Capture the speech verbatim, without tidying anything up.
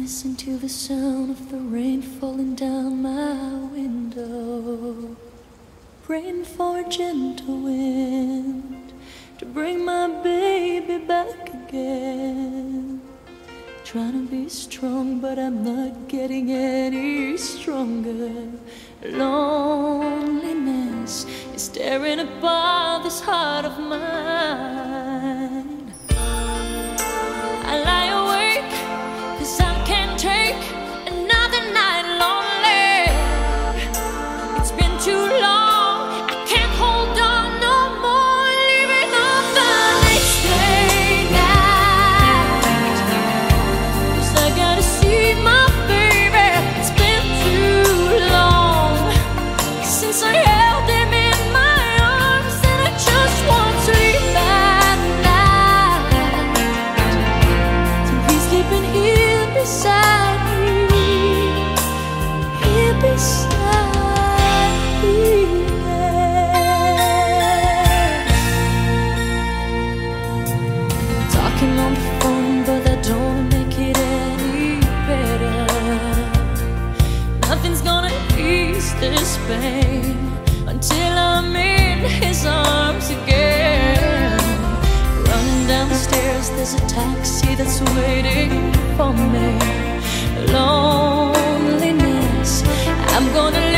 Listen to the sound of the rain falling down my window. Praying for a gentle wind to bring my baby back again. Trying to be strong, but I'm not getting any stronger. Loneliness is tearing apart this heart of mine. I lie awake 'cause I can't take another night lonely. It's been too long, I can't hold on no more. Leaving on the next day night, 'cause I gotta see my baby. It's been too long since I held him in my arms, and I just want to sleep at night. So he's sleeping here beside me, here beside me. Talking on the phone, but that don't make it any better. Nothing's gonna ease this pain until I'm in his arms again. Running down the stairs, there's a taxi that's waiting for me. Loneliness, I'm gonna